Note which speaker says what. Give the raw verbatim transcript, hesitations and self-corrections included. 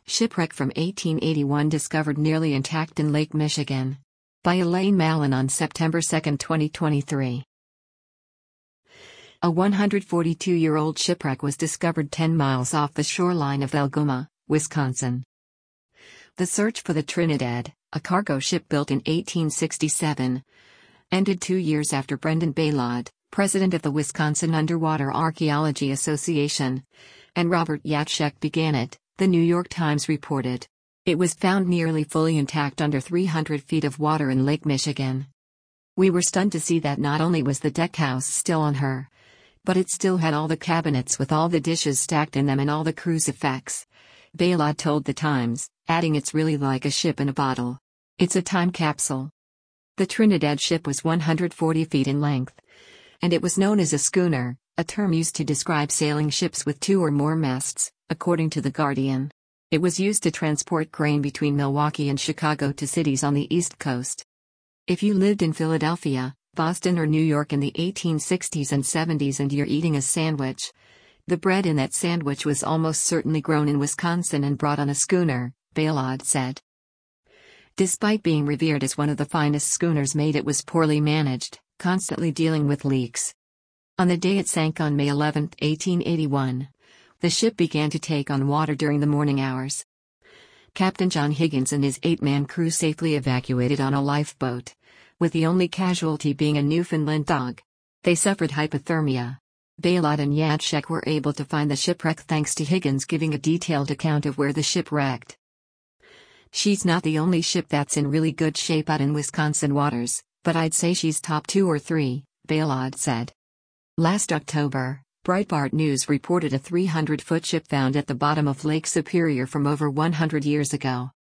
Speaker 1: Shipwreck from eighteen eighty-one discovered nearly intact in Lake Michigan. By Elaine Mallon on September second, twenty twenty-three. A one hundred forty-two-year-old shipwreck was discovered ten miles off the shoreline of Algoma, Wisconsin. The search for the Trinidad, a cargo ship built in eighteen sixty-seven, ended two years after Brendan Baylod, president of the Wisconsin Underwater Archaeology Association, and Robert Yatshek began it, the New York Times reported. It was found nearly fully intact under three hundred feet of water in Lake Michigan. We were stunned to see that not only was the deckhouse still on her, but it still had all the cabinets with all the dishes stacked in them and all the cruise effects. Baylod told the Times, adding, "It's really like a ship in a bottle. It's a time capsule." The Trinidad ship was one hundred forty feet in length, and it was known as a schooner, a term used to describe sailing ships with two or more masts, according to The Guardian. It was used to transport grain between Milwaukee and Chicago to cities on the East Coast. If you lived in Philadelphia, Boston or New York in the eighteen sixties and seventies and you're eating a sandwich, the bread in that sandwich was almost certainly grown in Wisconsin and brought on a schooner, Baylod said. Despite being revered as one of the finest schooners made, it was poorly managed, constantly dealing with leaks. On the day it sank on May eleventh, eighteen eighty-one, the ship began to take on water during the morning hours. Captain John Higgins and his eight-man crew safely evacuated on a lifeboat, with the only casualty being a Newfoundland dog. They suffered hypothermia. Baylod and Yatshek were able to find the shipwreck thanks to Higgins giving a detailed account of where the ship wrecked. "She's not the only ship that's in really good shape out in Wisconsin waters, but I'd say she's top two or three," Baylod said. Last October, Breitbart News reported a three hundred foot ship found at the bottom of Lake Superior from over one hundred years ago.